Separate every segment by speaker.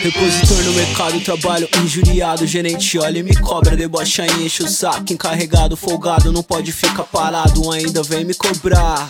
Speaker 1: Repositor no mercado, trabalho injuriado. Gerente olha e me cobra, debocha e enche o saco. Encarregado, folgado, não pode ficar parado. Ainda vem me cobrar.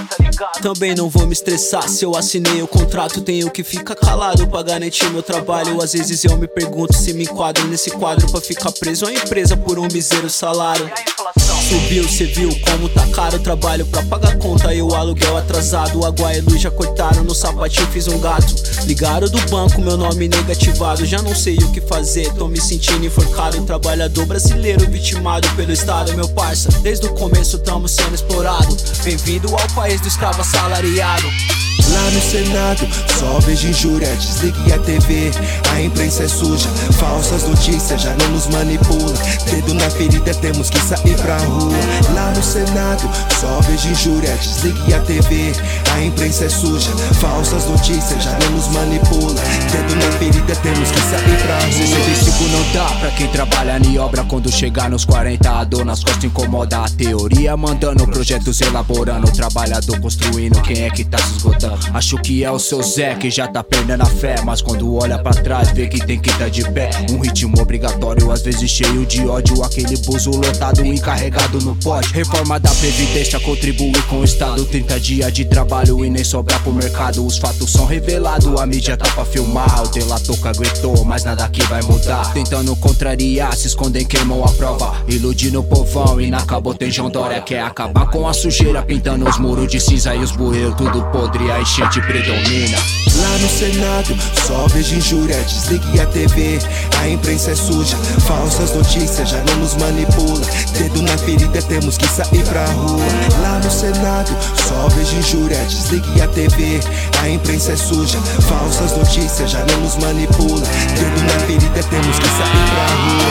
Speaker 1: Também não vou me estressar, se eu assinei o contrato tenho que ficar calado pra garantir meu trabalho. Às vezes eu me pergunto se me enquadro nesse quadro pra ficar preso à empresa por um misério salário. Subiu, cê viu como tá caro o trabalho pra pagar conta e o aluguel atrasado. Água e luz já cortaram, no sapatinho fiz um gato. Ligaram do banco, meu nome negativado. Já não sei o que fazer, tô me sentindo enforcado. Trabalhador brasileiro vitimado pelo Estado, meu parça. Desde o começo tamo sendo explorado. Bem-vindo ao país do escravo assalariado.
Speaker 2: Lá no Senado, só vejo injúria, desligue a TV. A imprensa é suja, falsas notícias já não nos manipula. Dedo na ferida, temos que sair pra rua. Lá no Senado, só vejo injúria, desligue a TV. A imprensa é suja, falsas notícias já não nos manipula. Dedo na ferida, temos que sair pra rua.
Speaker 3: 65 não dá pra quem trabalha em obra. Quando chegar nos 40 a dor nas costas incomoda. A teoria mandando projetos elaborando. O trabalhador construindo, quem é que tá se esgotando? Acho que é o seu Zé que já tá perdendo a fé, mas quando olha pra trás vê que tem que tá de pé. Um ritmo obrigatório, às vezes cheio de ódio. Aquele buzo lotado, encarregado no pote. Reforma da Previdência contribui com o Estado. 30 dias de trabalho e nem sobrar pro mercado. Os fatos são revelados, a mídia tá pra filmar. O delator caguetou, mas nada aqui vai mudar. Tentando contrariar, se escondem, queimam a prova. Iludindo o povão e na cabo tem João Dória. Quer acabar com a sujeira, pintando os muros de cinza e os bueiros tudo podre. A enchente predomina.
Speaker 2: Lá no Senado, só vejo injúria, desligue a TV. A imprensa é suja, falsas notícias já não nos manipula. Dedo na ferida, temos que sair pra rua. Lá no Senado, só vejo injúria, desligue a TV. A imprensa é suja, falsas notícias já não nos manipula. Dedo na ferida, temos que sair pra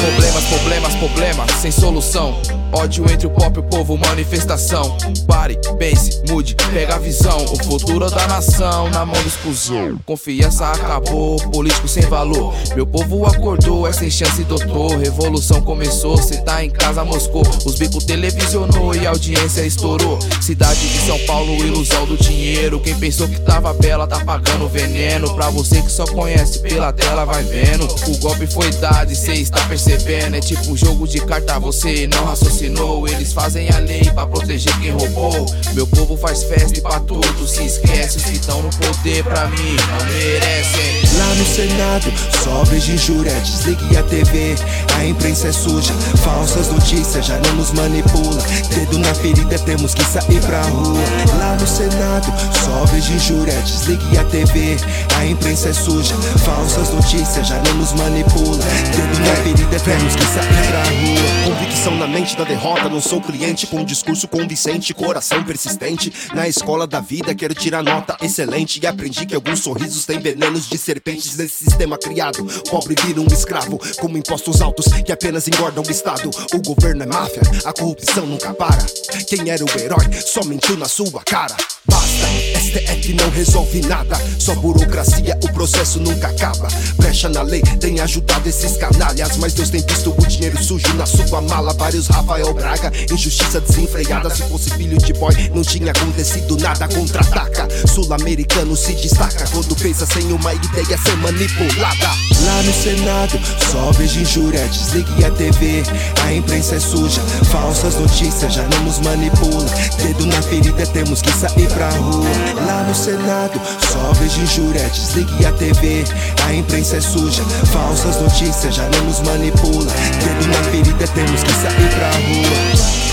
Speaker 2: rua.
Speaker 4: Problemas, sem solução. Ódio entre o pop e o povo, manifestação. Pare, pense, mude, pega a visão. O futuro da nação na mão do exclusão. Confiança acabou, político sem valor. Meu povo acordou, é sem chance, doutor. Revolução começou, cê tá em casa, Moscou. Os bicos televisionou e a audiência estourou. Cidade de São Paulo, ilusão do dinheiro. Quem pensou que tava bela tá pagando veneno. Pra você que só conhece pela tela, vai vendo. O golpe foi dado e cê está percebendo. É tipo um jogo de carta, você não raciocinou. Eles fazem a lei pra proteger quem roubou. Meu povo faz festa e pra tudo se esquece. Os que tão no poder pra mim não merecem.
Speaker 2: Lá no Senado, só vejo injúria, desligue a TV. A imprensa é suja, falsas notícias já não nos manipula. Dedo na ferida, temos que sair pra rua. Lá no Senado, só vejo injúria, desligue a TV. A imprensa é suja, falsas notícias já não nos manipula. Dedo na ferida, temos que sair pra rua.
Speaker 5: Convicção na mente da derrota, não sou cliente com um discurso convincente, coração persistente. Na escola da vida quero tirar nota excelente e aprendi que alguns sorrisos têm venenos de serpentes. Nesse sistema criado, pobre vira um escravo, como impostos altos que apenas engordam o Estado. O governo é máfia, a corrupção nunca para. Quem era o herói só mentiu na sua cara. Basta, STF não resolve nada, só burocracia, o processo nunca acaba. Brecha na lei tem ajudado esses canalhas, mas Deus tem visto o dinheiro sujo na sua mala. Vários Rafael Braga, injustiça desenfreada. Se fosse filho de boy não tinha acontecido nada. Contra-ataca, sul-americano se destaca quando pensa sem uma ideia ser manipulada.
Speaker 2: Lá no Senado, só vejo injúria, desligue a TV. A imprensa é suja, falsas notícias já não nos manipula. Dedo na ferida, temos que sair pra rua. Lá no Senado, só vejo injúria, desligue a TV. A imprensa é suja, falsas notícias já não nos manipula. Dedo na ferida, temos que sair pra rua.